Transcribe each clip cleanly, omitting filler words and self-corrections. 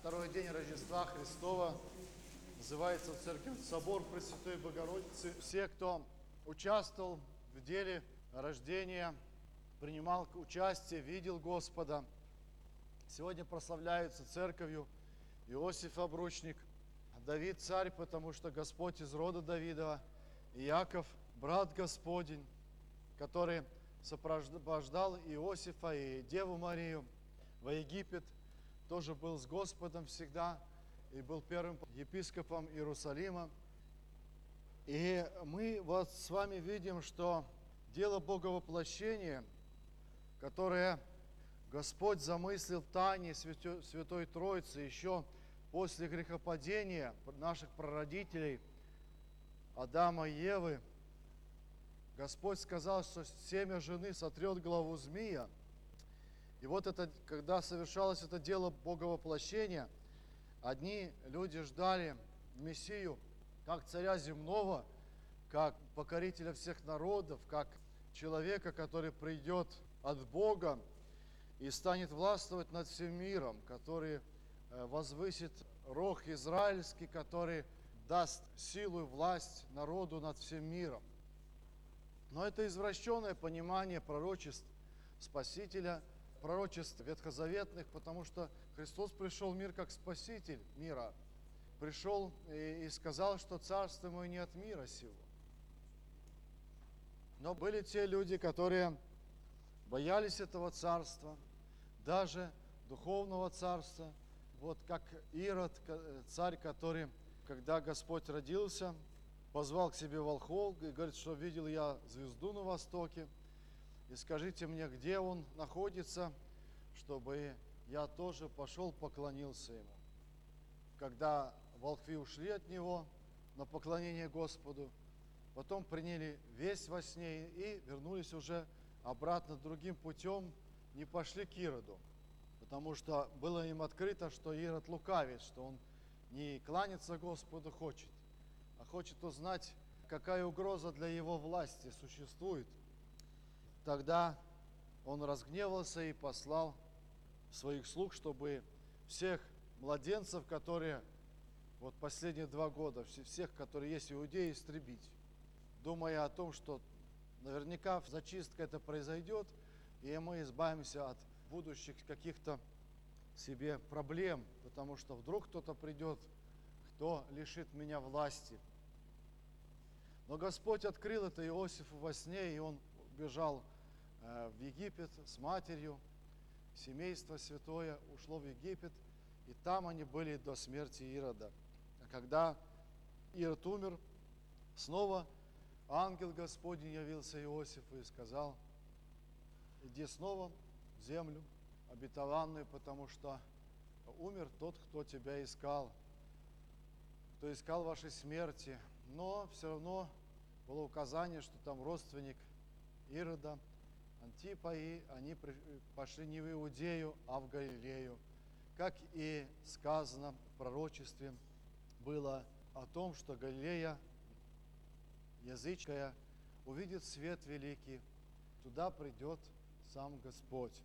Второй день Рождества Христова называется в церкви Собор Пресвятой Богородицы. Все, кто участвовал в деле рождения, принимал участие, видел Господа, сегодня прославляются церковью Иосиф Обручник, Давид царь, потому что Господь из рода Давидова, и Иаков, брат Господень, который сопровождал Иосифа и Деву Марию в Египет, тоже был с Господом всегда и был первым епископом Иерусалима. И мы вот с вами видим, что дело Боговоплощения, которое Господь замыслил в тайне Святой Троицы еще после грехопадения наших прародителей Адама и Евы, Господь сказал, что семя жены сотрет главу змея. И вот это, когда совершалось это дело Боговоплощения, одни люди ждали Мессию как царя земного, как покорителя всех народов, как человека, который придет от Бога и станет властвовать над всем миром, который возвысит рог израильский, который даст силу и власть народу над всем миром. Но это извращенное понимание пророчеств Спасителя, пророчеств ветхозаветных, потому что Христос пришел в мир как Спаситель мира. Пришел и сказал, что царство мое не от мира сего. Но были те люди, которые боялись этого царства, даже духовного царства. Вот как Ирод, царь, который, когда Господь родился, позвал к себе волхвов и говорит, что видел я звезду на востоке. И скажите мне, где он находится, чтобы я тоже пошел, поклонился ему. Когда волхвы ушли от него на поклонение Господу, потом приняли весть во сне и вернулись уже обратно другим путем, не пошли к Ироду, потому что было им открыто, что Ирод лукавит, что он не кланяться Господу хочет, а хочет узнать, какая угроза для его власти существует. Тогда он разгневался и послал своих слуг, чтобы всех младенцев, которые вот последние 2 года, всех, которые есть в Иудее, истребить, думая о том, что наверняка зачистка это произойдет, и мы избавимся от будущих каких-то себе проблем, потому что вдруг кто-то придет, кто лишит меня власти. Но Господь открыл это Иосифу во сне, и он бежал в Египет с матерью, семейство святое ушло в Египет, и там они были до смерти Ирода. А когда Ирод умер, снова ангел Господень явился Иосифу и сказал: иди снова в землю обетованную, потому что умер тот, кто тебя искал, кто искал вашей смерти. Но все равно было указание, что там родственник Ирода, Антипа, и они пошли не в Иудею, а в Галилею. Как и сказано в пророчестве было о том, что Галилея языческая увидит свет великий, туда придет сам Господь.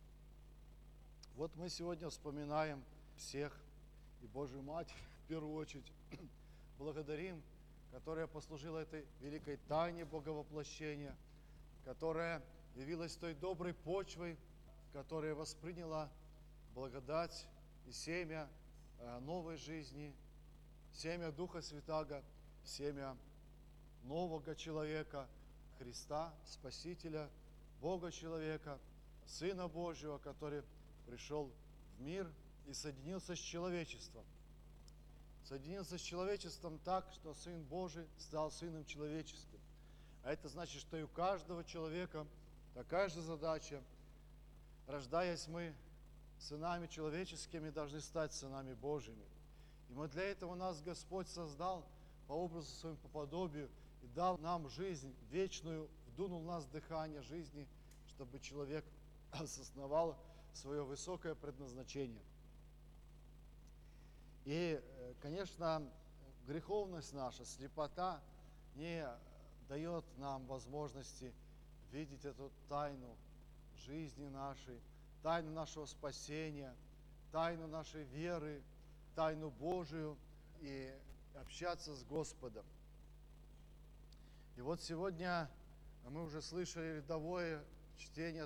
Вот мы сегодня вспоминаем всех и Божию Матерь, в первую очередь, благодарим, которая послужила этой великой тайне Боговоплощения, которая явилась той доброй почвой, которая восприняла благодать и семя новой жизни, семя Духа Святаго, семя нового человека, Христа, Спасителя, Бога человека, Сына Божьего, который пришел в мир и соединился с человечеством. Соединился с человечеством так, что Сын Божий стал Сыном человеческим. А это значит, что и у каждого человека такая же задача. Рождаясь мы сынами человеческими, должны стать сынами Божьими. И мы для этого нас Господь создал по образу своему, по подобию, и дал нам жизнь вечную, вдунул в нас дыхание жизни, чтобы человек осознавал свое высокое предназначение. И, конечно, греховность наша, слепота не дает нам возможности видеть эту тайну жизни нашей, тайну нашего спасения, тайну нашей веры, тайну Божию и общаться с Господом. И вот сегодня мы уже слышали рядовое чтение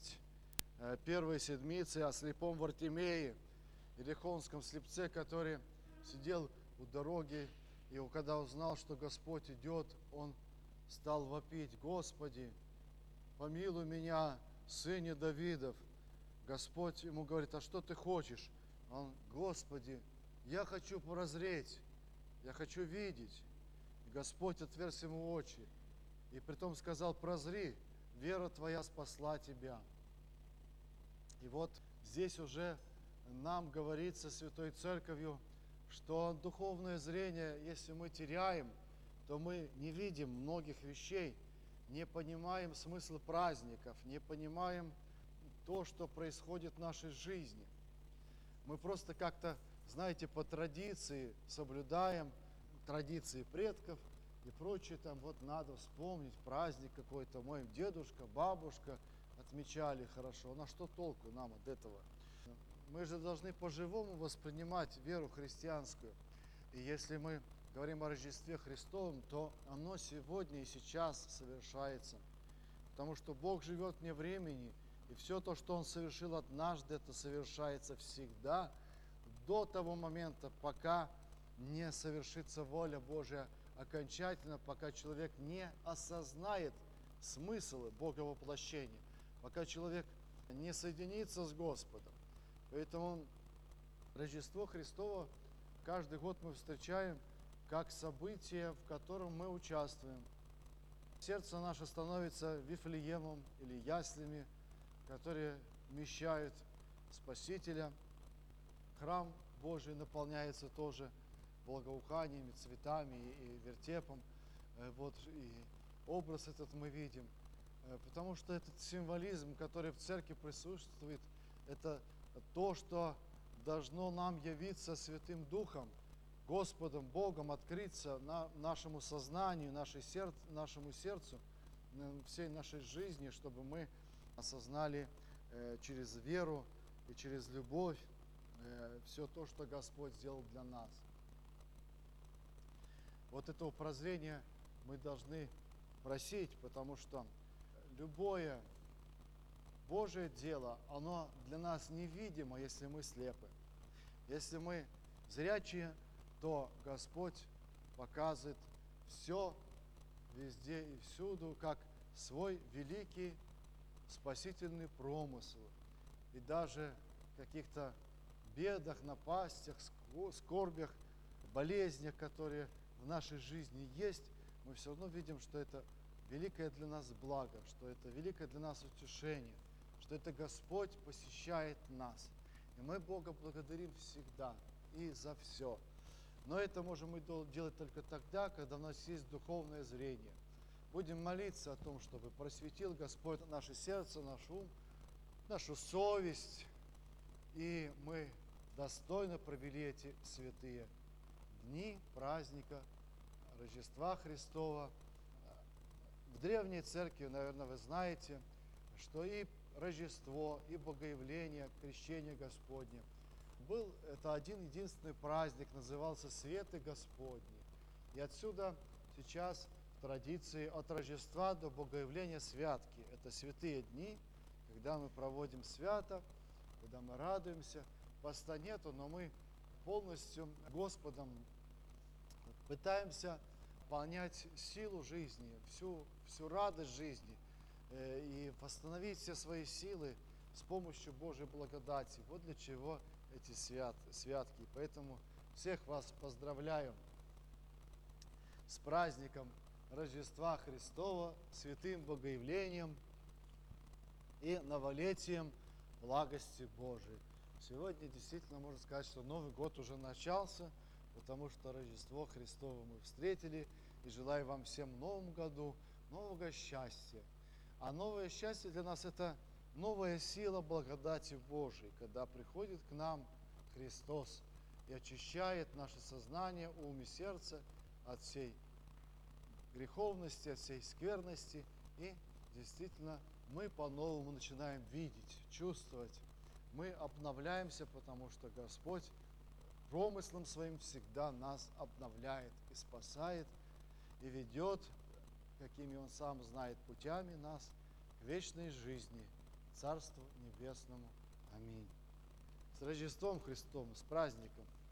31 седмицы о слепом Вартимее, Иерихонском слепце, который сидел у дороги, и когда узнал, что Господь идет, он стал вопить: «Господи, помилуй меня, сыне Давидов». Господь ему говорит: «А что ты хочешь?» Он: «Господи, я хочу прозреть, я хочу видеть». И Господь отверз ему очи, и притом сказал: «Прозри, вера твоя спасла тебя». И вот здесь уже нам говорится Святой Церковью, что духовное зрение, если мы теряем, то мы не видим многих вещей, не понимаем смысл праздников, не понимаем то, что происходит в нашей жизни. Мы просто как-то, знаете, по традиции соблюдаем традиции предков и прочее. Там вот надо вспомнить праздник какой-то, мой дедушка, бабушка отмечали хорошо. На что толку нам от этого? Мы же должны по-живому воспринимать веру христианскую. И если мы говорим о Рождестве Христовом, то оно сегодня и сейчас совершается. Потому что Бог живет вне времени, и все то, что Он совершил однажды, это совершается всегда, до того момента, пока не совершится воля Божия окончательно, пока человек не осознает смысл Бога воплощения, пока человек не соединится с Господом. Поэтому Рождество Христово каждый год мы встречаем как событие, в котором мы участвуем. Сердце наше становится Вифлеемом или яслями, которые вмещают Спасителя. Храм Божий наполняется тоже благоуханиями, цветами и вертепом. Вот, и образ этот мы видим. Потому что этот символизм, который в церкви присутствует, это то, что должно нам явиться Святым Духом, Господом, Богом, открыться нашему сознанию, нашему сердцу, всей нашей жизни, чтобы мы осознали через веру и через любовь все то, что Господь сделал для нас. Вот этого прозрения мы должны просить, потому что любое Божие дело, оно для нас невидимо, если мы слепы. Если мы зрячие, то Господь показывает все везде и всюду, как свой великий спасительный промысел. И даже в каких-то бедах, напастях, скорбях, болезнях, которые в нашей жизни есть, мы все равно видим, что это великое для нас благо, что это великое для нас утешение, что это Господь посещает нас. И мы Бога благодарим всегда и за все. Но это можем мы делать только тогда, когда у нас есть духовное зрение. Будем молиться о том, чтобы просветил Господь наше сердце, наш ум, нашу совесть, и мы достойно провели эти святые дни праздника Рождества Христова. В древней церкви, наверное, вы знаете, что и Рождество, и Богоявление, Крещение Господне это один единственный праздник, назывался Светы Господни. И отсюда сейчас в традиции от Рождества до Богоявления святки. Это святые дни, когда мы проводим свято, когда мы радуемся. Поста нету, но мы полностью Господом пытаемся понять силу жизни, всю радость жизни и восстановить все свои силы с помощью Божьей благодати. Вот для чего эти святки. Поэтому всех вас поздравляю с праздником Рождества Христова, святым Богоявлением и новолетием благости Божией. Сегодня действительно можно сказать, что Новый год уже начался, потому что Рождество Христово мы встретили. И желаю вам всем в Новом году нового счастья. А новое счастье для нас – это новая сила благодати Божией, когда приходит к нам Христос и очищает наше сознание, ум и сердце от всей греховности, от всей скверности. И действительно мы по-новому начинаем видеть, чувствовать, мы обновляемся, потому что Господь промыслом своим всегда нас обновляет и спасает, и ведет, какими Он сам знает, путями нас к вечной жизни, Царству Небесному. Аминь. С Рождеством Христовым, с праздником!